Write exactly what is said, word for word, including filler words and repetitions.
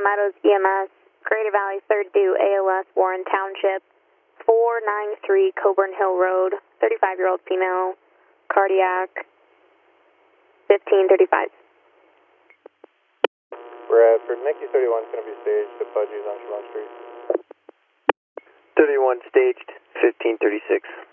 Savannah Meadows E M S, Greater Valley third due A L S, Warren Township, four ninety-three Coburn Hill Road, thirty-five-year-old female, cardiac, fifteen thirty-five. Bradford, Mickey thirty-one is going to be staged at Budgies on Chemung Street. thirty-one staged, fifteen thirty-six.